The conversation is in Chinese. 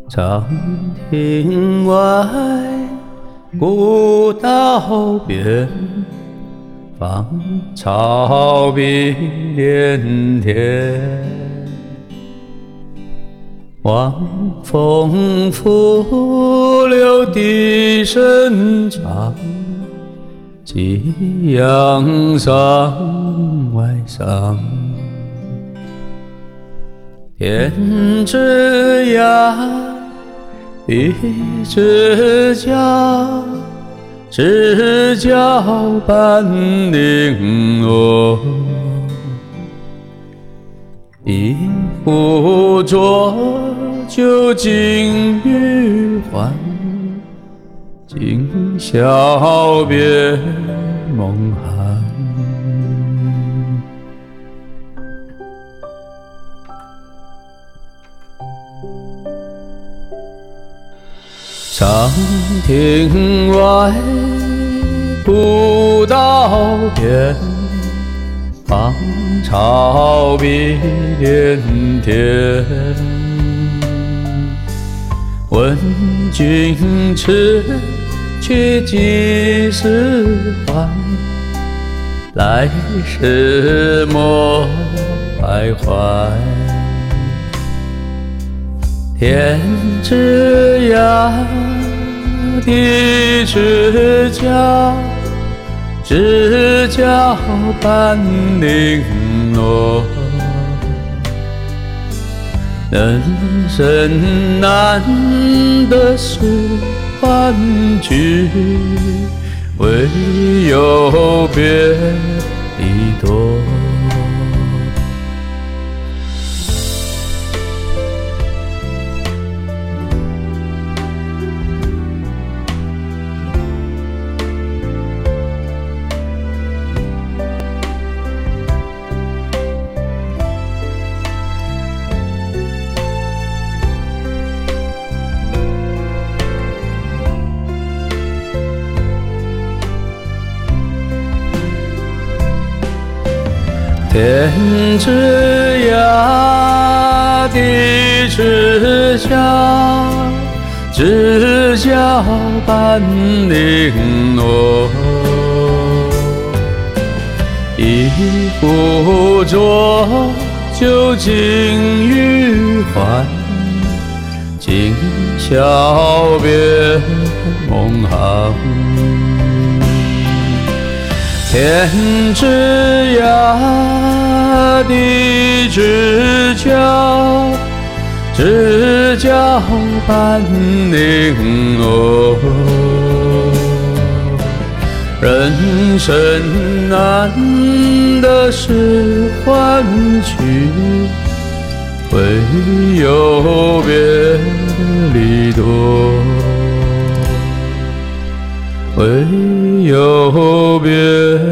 长亭外，古道边，芳草碧连天。望风拂柳笛声长，夕阳上外上。天之涯，地之角，知交半零落。一壶浊酒尽余欢，今宵别梦寒。长亭外，古道边，芳草碧连天。问君痴，却几时还？来时莫徘徊。天之涯，地之角，知交半零落。人生难得是欢聚，唯有别离多。天之涯，地之角，知交半零落。一壶浊酒尽余欢，今宵别梦寒。天之涯，地之角，知交半零落。人生难得是欢聚，唯有别离多。唯有别